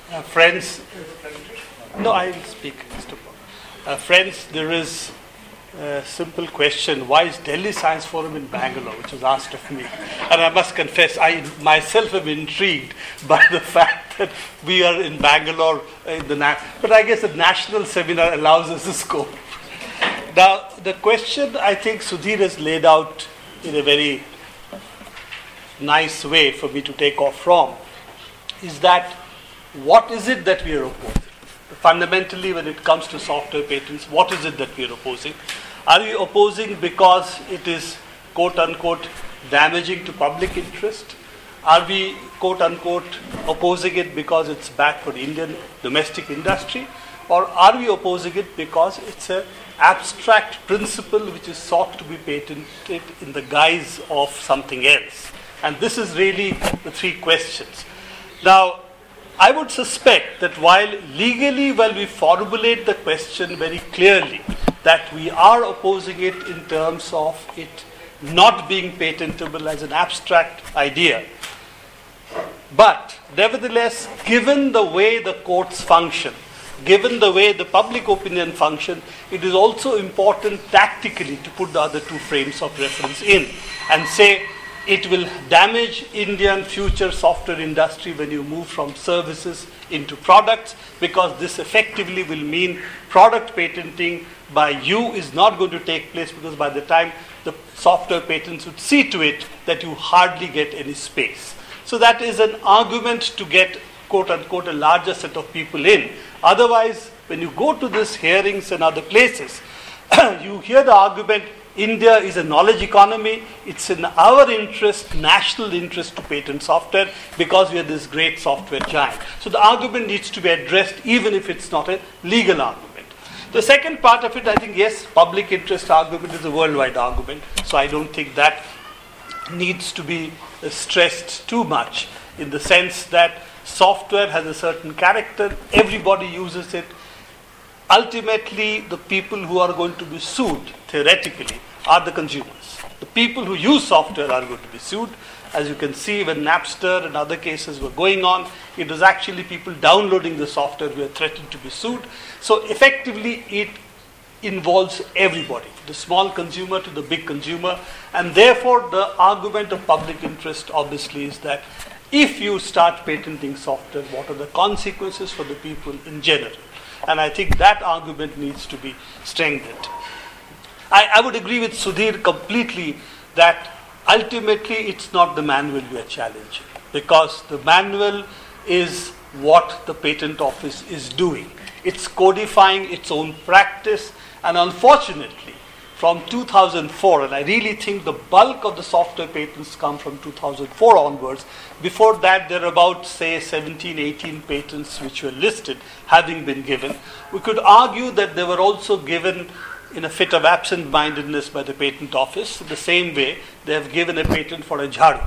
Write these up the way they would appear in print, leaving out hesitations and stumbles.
Friends, no, I will speak. Mr. Friends, there is a simple question. Why is Delhi Science Forum in Bangalore, which was asked of me? And I must confess, I myself am intrigued by the fact that we are in Bangalore, but I guess the national seminar allows us to scope. Now, the question I think Sudhir has laid out in a very nice way for me to take off from is that what is it that we are opposing? Fundamentally, when it comes to software patents, what is it that we are opposing? Are we opposing because it is, quote unquote, damaging to public interest? Are we, quote unquote, opposing it because it's bad for Indian domestic industry? Or are we opposing it because it's an abstract principle which is sought to be patented in the guise of something else? And this is really the three questions. Now, I would suspect that while legally, we formulate the question very clearly, that we are opposing it in terms of it not being patentable as an abstract idea. But nevertheless, given the way the courts function, given the way the public opinion function, it is also important tactically to put the other two frames of reference in and say, it will damage Indian future software industry when you move from services into products, because this effectively will mean product patenting by you is not going to take place, because by the time the software patents would see to it that you hardly get any space. So that is an argument to get, quote unquote, a larger set of people in. Otherwise, when you go to these hearings and other places, you hear the argument, India is a knowledge economy. It's in our interest, national interest, to patent software because we are this great software giant. So the argument needs to be addressed even if it's not a legal argument. The second part of it, I think, yes, public interest argument is a worldwide argument. So I don't think that needs to be stressed too much, in the sense that software has a certain character, everybody uses it. Ultimately, the people who are going to be sued, theoretically, are the consumers. The people who use software are going to be sued. As you can see, when Napster and other cases were going on, it was actually people downloading the software who were threatened to be sued. So effectively, it involves everybody, the small consumer to the big consumer. And therefore, the argument of public interest, obviously, is that if you start patenting software, what are the consequences for the people in general? And I think that argument needs to be strengthened. I would agree with Sudhir completely that ultimately it's not the manual we are challenging, because the manual is what the patent office is doing. It's codifying its own practice, and unfortunately, from 2004, and I really think the bulk of the software patents come from 2004 onwards. Before that, there are about, say, 17, 18 patents which were listed, having been given. We could argue that they were also given in a fit of absent-mindedness by the patent office, the same way they have given a patent for a jharu.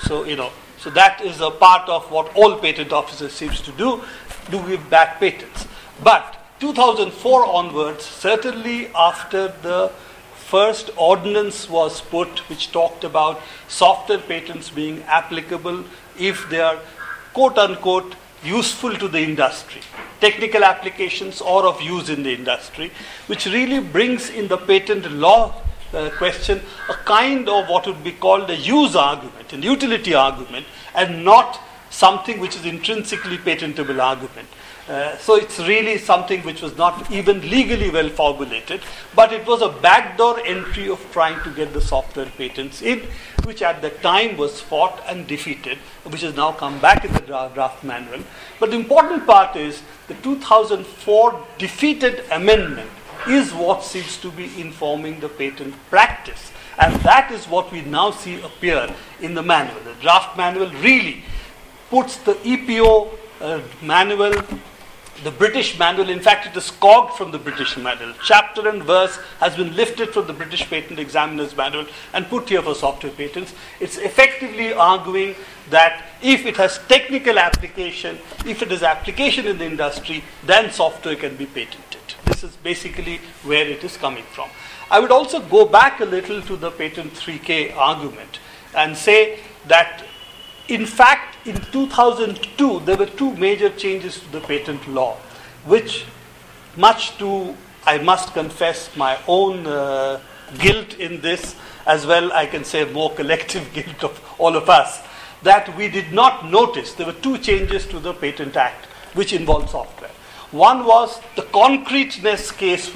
So that is a part of what all patent officers seems to do give back patents. But 2004 onwards, certainly after the first ordinance was put, which talked about software patents being applicable if they are, quote unquote, useful to the industry, technical applications or of use in the industry, which really brings in the patent law question a kind of what would be called a use argument, an utility argument, and not something which is intrinsically patentable argument. So it's really something which was not even legally well formulated, but it was a backdoor entry of trying to get the software patents in, which at the time was fought and defeated, which has now come back in the draft manual. But the important part is the 2004 defeated amendment is what seems to be informing the patent practice. And that is what we now see appear in the manual. The draft manual really puts the EPO manual, the British manual, in fact it is cogged from the British manual. Chapter and verse has been lifted from the British Patent Examiner's manual and put here for software patents. It's effectively arguing that if it has technical application, if it has application in the industry, then software can be patented. This is basically where it is coming from. I would also go back a little to the patent 3K argument and say that in fact in 2002, there were two major changes to the patent law, which, much to, I must confess, my own guilt in this, as well, I can say more collective guilt of all of us, that we did not notice. There were two changes to the Patent Act which involved software. One was the concreteness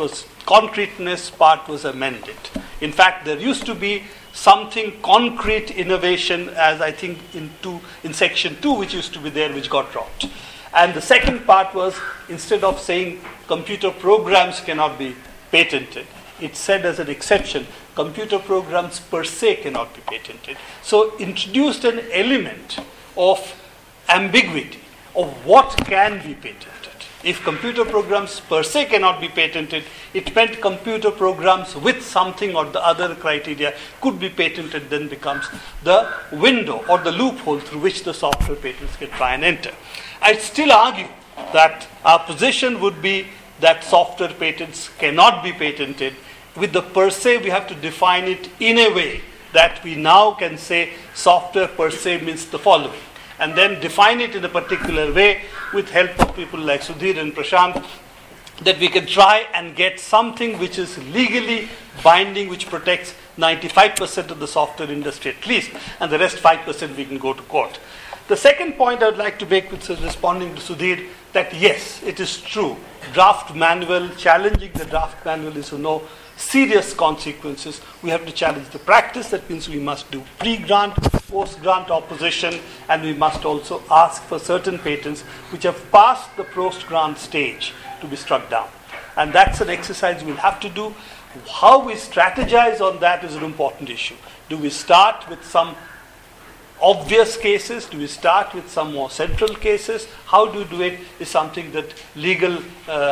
part was amended. In fact, there used to be something concrete innovation, as I think in section 2, which used to be there, which got dropped. And the second part was, instead of saying computer programs cannot be patented, it said as an exception, computer programs per se cannot be patented. So introduced an element of ambiguity of what can be patented. If computer programs per se cannot be patented, it meant computer programs with something or the other criteria could be patented, then becomes the window or the loophole through which the software patents can try and enter. I'd still argue that our position would be that software patents cannot be patented. With the per se, we have to define it in a way that we now can say software per se means the following, and then define it in a particular way with help of people like Sudhir and Prashant, that we can try and get something which is legally binding, which protects 95% of the software industry at least, and the rest 5% we can go to court. The second point I would like to make, which is responding to Sudhir, that yes, it is true, draft manual, challenging the draft manual is no serious consequences. We have to challenge the practice. That means we must do pre-grant, post-grant opposition, and we must also ask for certain patents which have passed the post-grant stage to be struck down. And that's an exercise we'll have to do. How we strategize on that is an important issue. Do we start with some obvious cases? Do we start with some more central cases? How do we do it is something that legal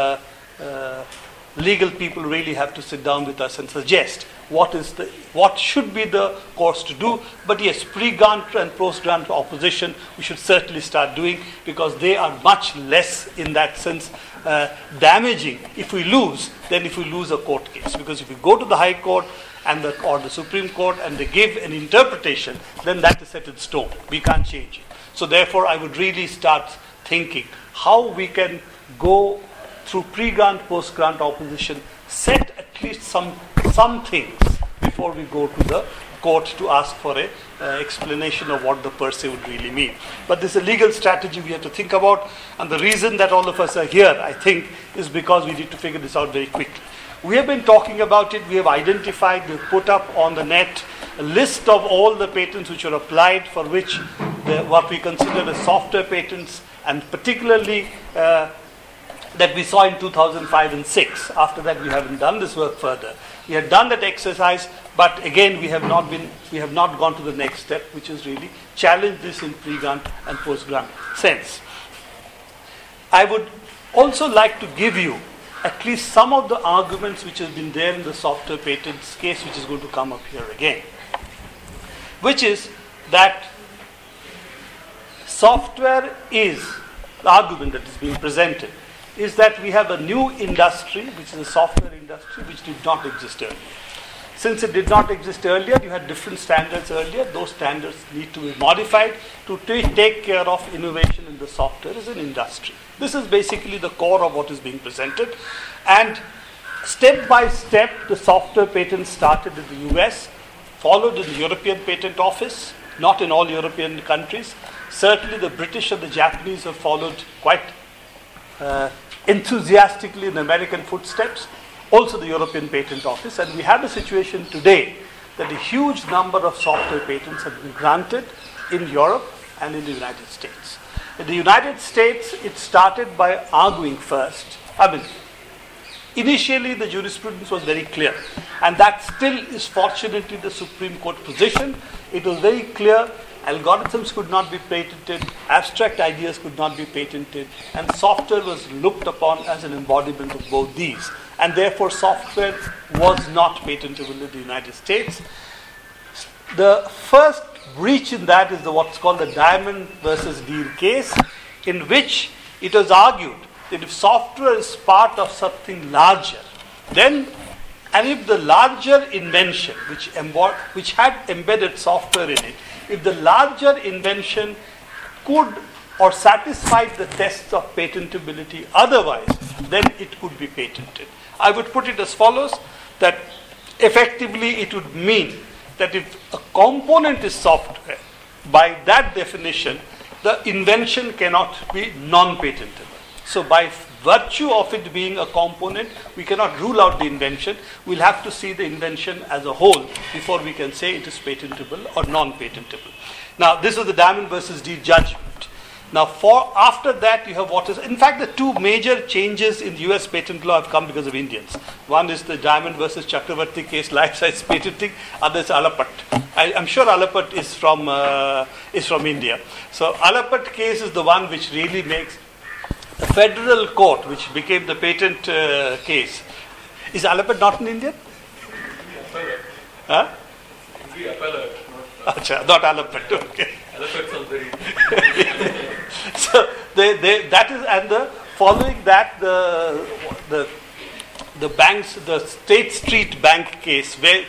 people really have to sit down with us and suggest what should be the course to do. But yes, pre-grant and post-grant opposition we should certainly start doing, because they are much less in that sense damaging if we lose than if we lose a court case. Because if we go to the High Court or the Supreme Court and they give an interpretation, then that is set in stone. We can't change it. So therefore I would really start thinking how we can go through pre-grant, post-grant opposition, set at least some things before we go to the court to ask for an explanation of what the per se would really mean. But this is a legal strategy we have to think about, and the reason that all of us are here, I think, is because we need to figure this out very quickly. We have been talking about it, we have identified, we have put up on the net a list of all the patents which are applied, for which what we consider as software patents, and particularly that we saw in 2005 and 6. After that, we haven't done this work further. We had done that exercise, but again, we have not gone to the next step, which is really challenge this in pre-grant and post-grant sense. I would also like to give you at least some of the arguments which have been there in the software patents case, which is going to come up here again, which is that software is, the argument that is being presented, is that we have a new industry, which is a software industry, which did not exist earlier. Since it did not exist earlier, you had different standards earlier. Those standards need to be modified to take care of innovation in the software as an industry. This is basically the core of what is being presented. And step by step, the software patent started in the US, followed in the European Patent Office, not in all European countries. Certainly the British and the Japanese have followed quite enthusiastically in American footsteps, also the European Patent Office, and we have a situation today that a huge number of software patents have been granted in Europe and in the United States. In the United States, it started by arguing first. Initially the jurisprudence was very clear, and that still is fortunately the Supreme Court position. It was very clear. Algorithms could not be patented, abstract ideas could not be patented, and software was looked upon as an embodiment of both these. And therefore, software was not patentable in the United States. The first breach in that is what's called the Diamond versus Deere case, in which it was argued that if software is part of something larger, then, and if the larger invention, which had embedded software in it, if the larger invention could or satisfied the tests of patentability otherwise, then it could be patented. I would put it as follows, that effectively it would mean that if a component is software, by that definition, the invention cannot be non-patentable. So by virtue of it being a component, we cannot rule out the invention. We'll have to see the invention as a whole before we can say it is patentable or non-patentable. Now, this is the Diamond versus Deere judgment. Now, after that, you have what is, in fact, the two major changes in the US patent law have come because of Indians. One is the Diamond versus Chakravarti case, life-size patenting. Other is Alapat. I'm sure Alapat is from India. So, Alapat case is the one which really makes the federal court, which became the patent case. Is Alapat not an Indian? Huh? Achha, not Alapat. Okay. Alapat sounds very. So that is, and the following that the banks, the State Street Bank case, where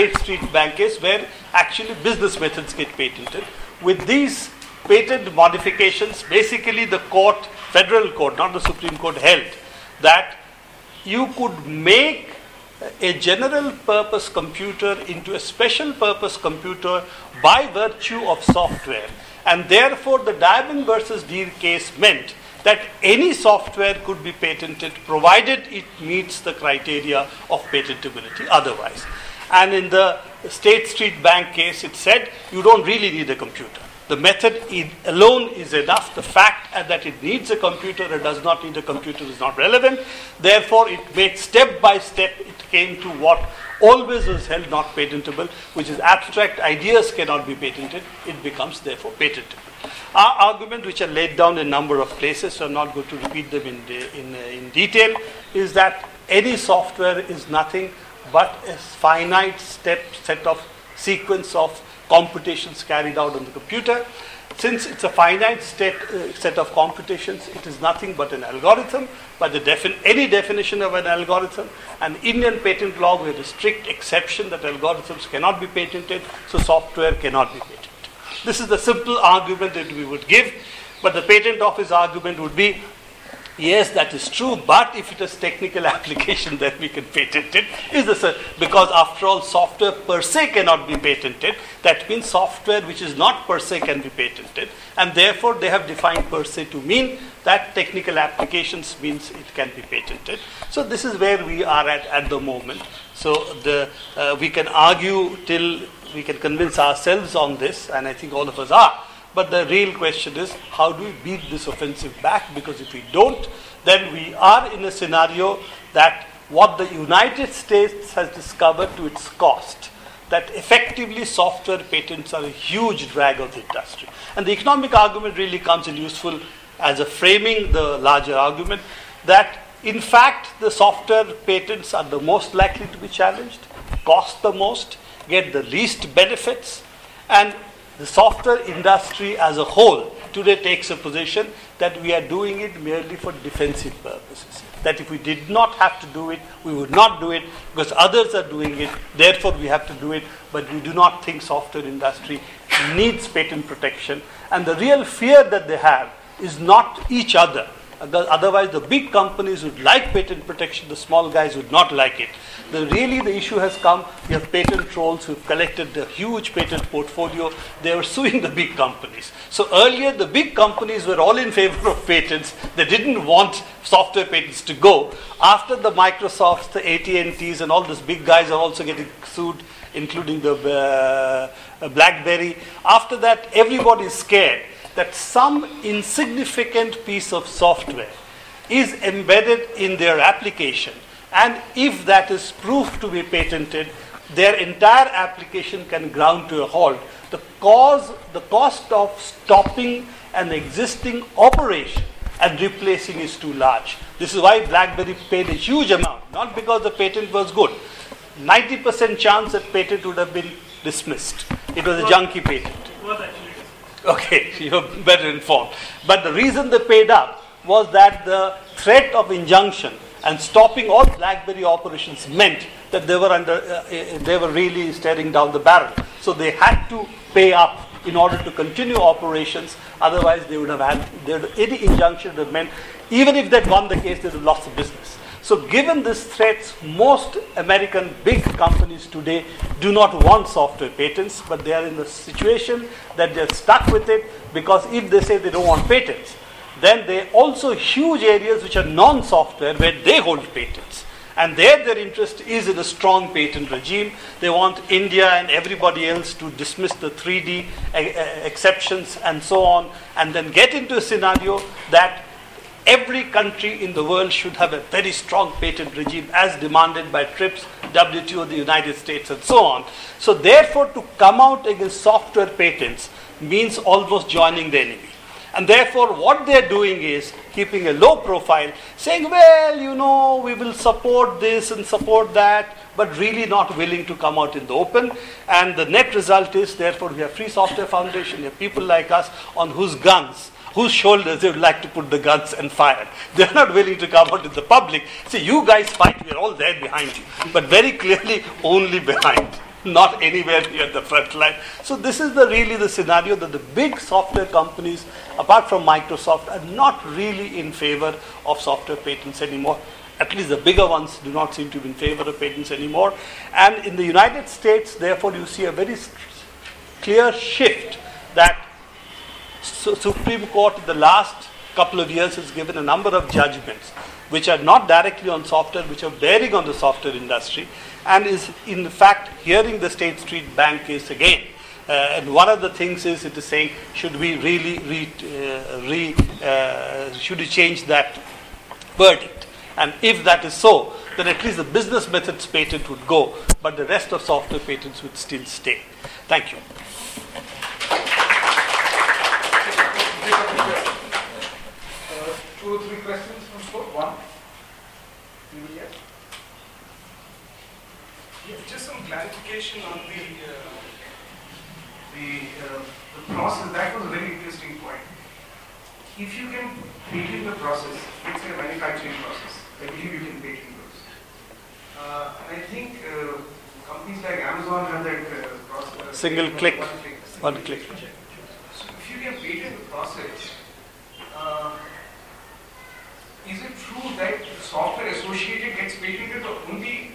actually business methods get patented. With these patent modifications, basically the court, federal court, not the Supreme Court, held that you could make a general purpose computer into a special purpose computer by virtue of software. And therefore, the Diamond versus Deere case meant that any software could be patented provided it meets the criteria of patentability otherwise. And in the State Street Bank case, it said you don't really need a computer. The method alone is enough. The fact that it needs a computer or does not need a computer is not relevant. Therefore, it made step by step, it came to what always was held not patentable, which is abstract ideas cannot be patented. It becomes therefore patentable. Our argument, which are laid down in a number of places, so I'm not going to repeat them in detail, is that any software is nothing but a finite set of sequence of computations carried out on the computer. Since it's a finite set of computations, it is nothing but an algorithm. By any definition of an algorithm, and Indian patent law with a strict exception that algorithms cannot be patented, so software cannot be patented. This is the simple argument that we would give, but the patent office argument would be, yes, that is true, but if it is technical application, then we can patent it. Because after all, software per se cannot be patented. That means software which is not per se can be patented. And therefore, they have defined per se to mean that technical applications means it can be patented. So this is where we are at the moment. So we can argue till we can convince ourselves on this, and I think all of us are. But the real question is, how do we beat this offensive back? Because if we don't, then we are in a scenario that what the United States has discovered to its cost, that effectively software patents are a huge drag on the industry. And the economic argument really comes in useful as a framing the larger argument that in fact the software patents are the most likely to be challenged, cost the most, get the least benefits, and the software industry as a whole today takes a position that we are doing it merely for defensive purposes. That if we did not have to do it, we would not do it because others are doing it, therefore we have to do it, but we do not think software industry needs patent protection. And the real fear that they have is not each other. Otherwise, the big companies would like patent protection, the small guys would not like it. The issue has come, we have patent trolls who've collected a huge patent portfolio. They were suing the big companies. So earlier, the big companies were all in favor of patents. They didn't want software patents to go. After the Microsofts, the AT&Ts, and all these big guys are also getting sued, including the BlackBerry. After that, everybody is scared that some insignificant piece of software is embedded in their application. And if that is proved to be patented, their entire application can ground to a halt. The cost of stopping an existing operation and replacing is too large. This is why BlackBerry paid a huge amount, not because the patent was good. 90% chance that patent would have been dismissed. It was a junky patent. It was actually. Okay, you're better informed. But the reason they paid up was that the threat of injunction and stopping all BlackBerry operations meant that they were really staring down the barrel. So they had to pay up in order to continue operations. Otherwise, they would have had any injunction would have meant, even if they'd won the case, they would have lost the business. So given these threats, most American big companies today do not want software patents, but they are in the situation that they're stuck with it, because if they say they don't want patents, then there are also huge areas which are non-software where they hold patents. And their interest is in a strong patent regime. They want India and everybody else to dismiss the 3D exceptions and so on, and then get into a scenario that every country in the world should have a very strong patent regime as demanded by TRIPS, WTO, the United States, and so on. So therefore, to come out against software patents means almost joining the enemy. And therefore, what they're doing is keeping a low profile, saying, well, we will support this and support that, but really not willing to come out in the open. And the net result is, therefore, we have Free Software Foundation, we have people like us on whose shoulders they would like to put the guns and fire. They're not willing to come out in the public. See, you guys fight, we're all there behind you. But very clearly, only behind, not anywhere near the front line. So this is really the scenario that the big software companies, apart from Microsoft, are not really in favor of software patents anymore. At least the bigger ones do not seem to be in favor of patents anymore. And in the United States, therefore, you see a very clear shift that Supreme Court in the last couple of years has given a number of judgments which are not directly on software, which are bearing on the software industry, and is in fact hearing the State Street Bank case again. And one of the things is, it is saying, should we really should we change that verdict? And if that is so, then at least the business methods patent would go, but the rest of software patents would still stay. Thank you. Two or three questions from floor. One. Yes. Just some clarification on the process. That was a very interesting point. If you can patent the process, it's a manufacturing process. I believe you can patent those. And I think companies like Amazon have that process. Single click. One click. So if you can patent the process, is it true that the software associated gets patented, or only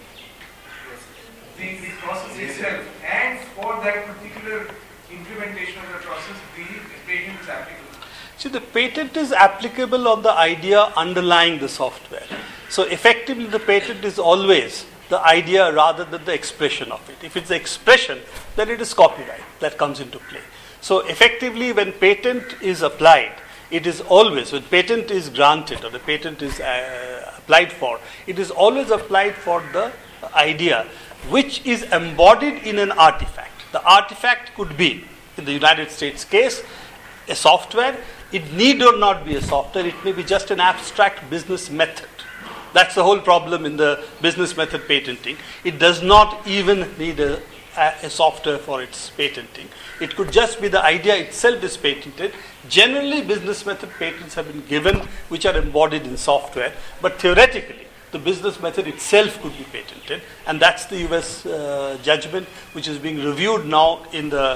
the process itself, and for that particular implementation of the process, the patent is applicable? See, the patent is applicable on the idea underlying the software. So effectively, the patent is always the idea rather than the expression of it. If it's the expression, then it is copyright that comes into play. So effectively, when patent is applied, it is always, when patent is granted or the patent is applied for, it is always applied for the idea which is embodied in an artifact. The artifact could be, in the United States case, a software. It need not be a software. It may be just an abstract business method. That's the whole problem in the business method patenting. It does not even need a software for its patenting. It could just be the idea itself is patented. Generally, business method patents have been given which are embodied in software, but theoretically, the business method itself could be patented, and that's the US judgment which is being reviewed now in the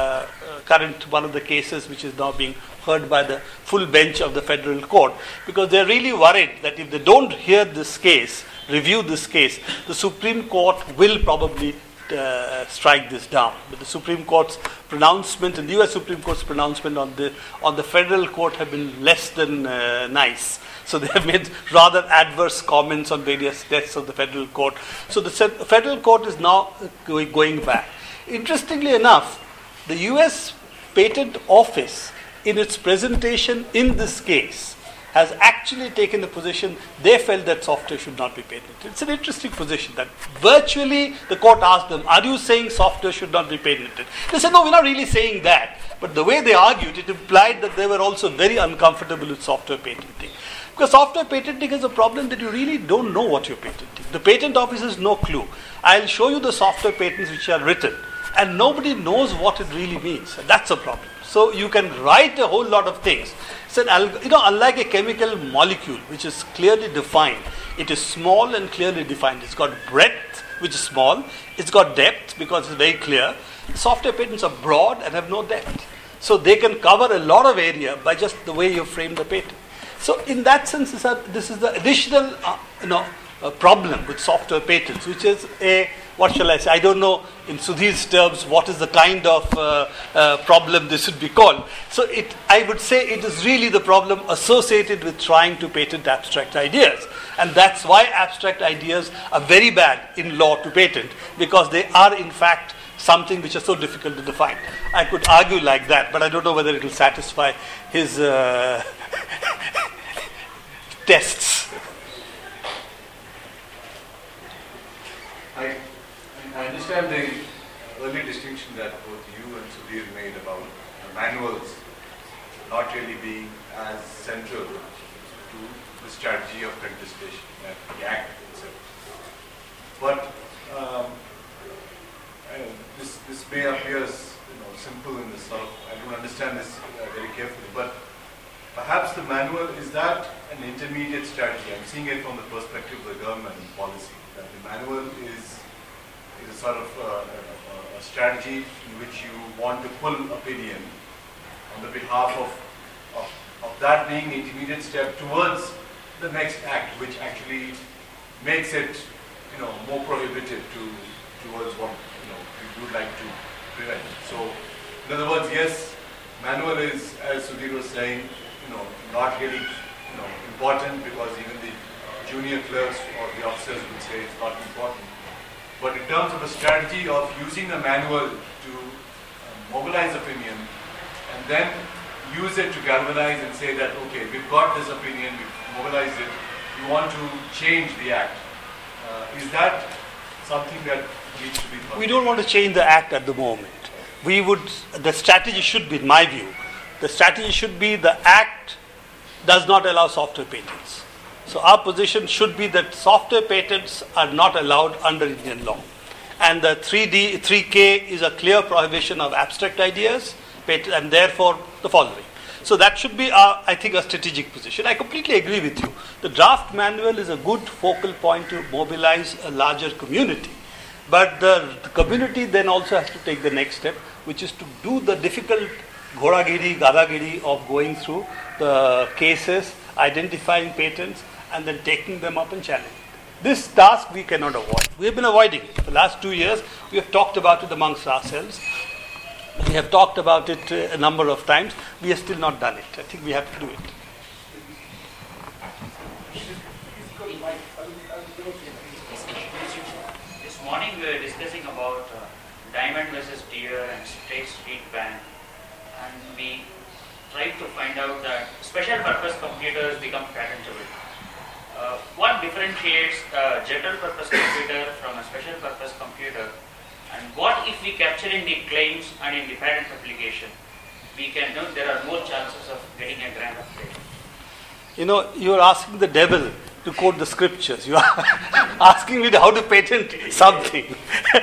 current one of the cases which is now being heard by the full bench of the federal court, because they're really worried that if they don't hear this case, review this case, the Supreme Court will probably strike this down. But the Supreme Court's pronouncement and the US Supreme Court's pronouncement on the federal court have been less than nice. So they have made rather adverse comments on various tests of the federal court. So the federal court is now going back. Interestingly enough, the US Patent Office, in its presentation in this case, has actually taken the position they felt that software should not be patented. It's an interesting position that virtually the court asked them, are you saying software should not be patented? They said, no, we're not really saying that. But the way they argued, it implied that they were also very uncomfortable with software patenting. Because software patenting is a problem that you really don't know what you're patenting. The patent office has no clue. I'll show you the software patents which are written, and nobody knows what it really means. And that's a problem. So you can write a whole lot of things. So, unlike a chemical molecule which is clearly defined, it is small and clearly defined. It's got breadth, which is small. It's got depth because it's very clear. Software patents are broad and have no depth. So they can cover a lot of area by just the way you frame the patent. So in that sense, this is the additional problem with software patents, which is what shall I say? I don't know in Sudhir's terms what is the kind of problem this should be called. So I would say it is really the problem associated with trying to patent abstract ideas. And that's why abstract ideas are very bad in law to patent, because they are in fact something which is so difficult to define. I could argue like that, but I don't know whether it will satisfy his tests. I understand the early distinction that both you and Sudhir made about manuals not really being as central to the strategy of contestation, that the act itself. But this may appear simple in this sort of, I don't understand this very carefully, but perhaps the manual, is that an intermediate strategy? I'm seeing it from the perspective of the government and policy, that the manual is a sort of a strategy in which you want to pull opinion on the behalf of that being the intermediate step towards the next act, which actually makes it more prohibitive towards what you would like to prevent. So in other words, yes, manual is, as Sudhir was saying, not really important, because even the junior clerks or the officers would say it's not important. But in terms of a strategy of using the manual to mobilize opinion and then use it to galvanize and say that, okay, we've got this opinion, we've mobilized it, we want to change the act. Is that something that needs to be thought? We don't want to change the act at the moment. The strategy should be, in my view, the strategy should be the act does not allow software patents. So our position should be that software patents are not allowed under Indian law. And the 3K is a clear prohibition of abstract ideas, and therefore the following. So that should be, I think, a strategic position. I completely agree with you. The draft manual is a good focal point to mobilize a larger community. But the community then also has to take the next step, which is to do the difficult ghodagiri, gadagiri of going through the cases, identifying patents, and then taking them up and challenging. This task we cannot avoid. We have been avoiding it. For the last 2 years, we have talked about it amongst ourselves. We have talked about it a number of times. We have still not done it. I think we have to do it. This morning we were discussing about Diamond versus Deere and State Street Bank, and we tried to find out that special purpose computers become patentable. What differentiates a general purpose computer from a special purpose computer, and what if we capture in the claims and in the patent application, we can know there are more chances of getting a grant of patent? You are asking the devil to quote the scriptures. You are asking me how to patent something.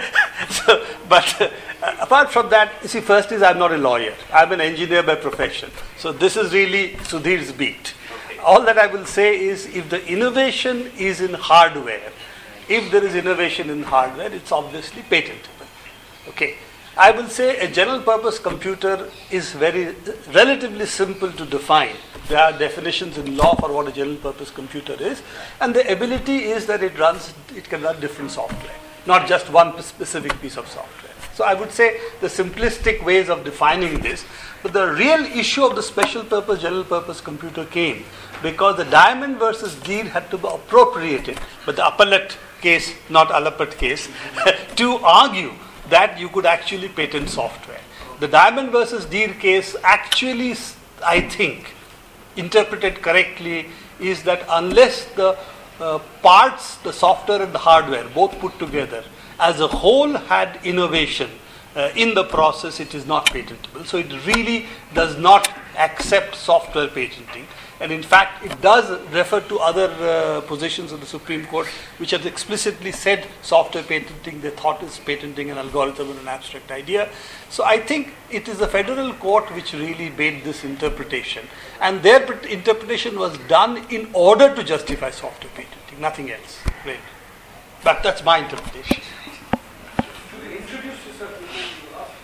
But apart from that, you see, first is I'm not a lawyer. I'm an engineer by profession. So this is really Sudhir's beat. All that I will say is, if the innovation is in hardware, if there is innovation in hardware, it's obviously patentable. Okay. I will say a general purpose computer is relatively simple to define. There are definitions in law for what a general purpose computer is, and the ability is that it can run different software, not just one specific piece of software. So I would say the simplistic ways of defining this, but the real issue of the special purpose general purpose computer came because the Diamond versus Deere had to be appropriated, but the appellate case, not Alapat case, to argue that you could actually patent software. The Diamond versus Deere case actually, I think, interpreted correctly, is that unless the parts, the software and the hardware, both put together, as a whole had innovation in the process, it is not patentable. So it really does not accept software patenting. And in fact, it does refer to other positions of the Supreme Court which have explicitly said software patenting, they thought is patenting an algorithm or an abstract idea. So I think it is the federal court which really made this interpretation. And their interpretation was done in order to justify software patenting, nothing else. Right. But that's my interpretation. To introduce yourself, you ask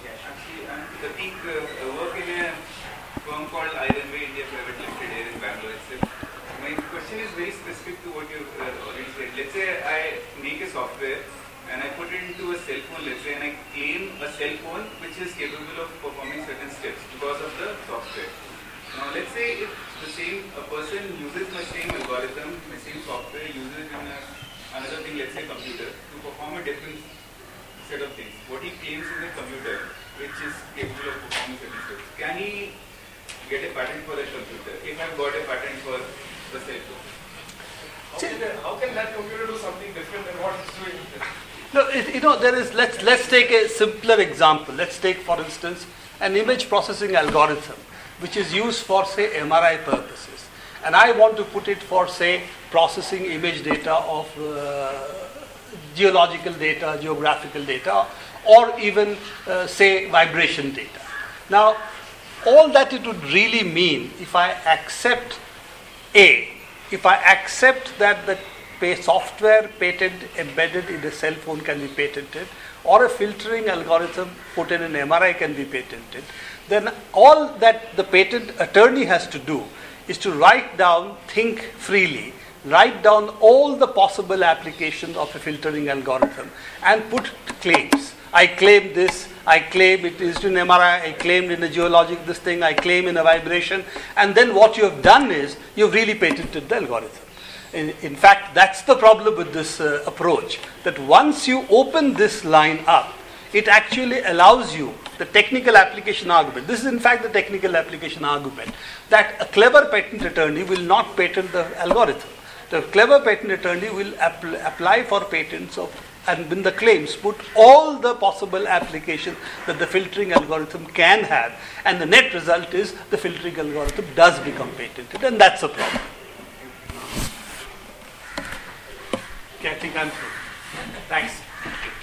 very specific to what you already said. Let's say I make a software and I put it into a cell phone, let's say, and I claim a cell phone which is capable of performing certain steps because of the software. Now, let's say if a person uses my same algorithm, my same software, uses it in another thing, let's say computer, to perform a different set of things. What he claims is a computer which is capable of performing certain steps. Can he get a patent for that computer if I've got a patent for the cell phone? How can that computer do something different than what it's doing? No, there is. Let's take a simpler example. Let's take, for instance, an image processing algorithm, which is used for, say, MRI purposes, and I want to put it for, say, processing image data of geological data, geographical data, or even, say, vibration data. Now, all that it would really mean if I accept that the software patent embedded in a cell phone can be patented, or a filtering algorithm put in an MRI can be patented, then all that the patent attorney has to do is to write down, think freely, write down all the possible applications of a filtering algorithm and put claims. I claim this, I claim it is in MRI, I claimed in a geologic this thing, I claim in a vibration, and then what you have done is you've really patented the algorithm. In fact, that's the problem with this approach, that once you open this line up, it actually allows you the technical application argument. This is in fact the technical application argument, that a clever patent attorney will not patent the algorithm. The clever patent attorney will apply for patents and in the claims put all the possible applications that the filtering algorithm can have, and the net result is the filtering algorithm does become patented, and that's a problem. Okay, I think I'm through. Thanks.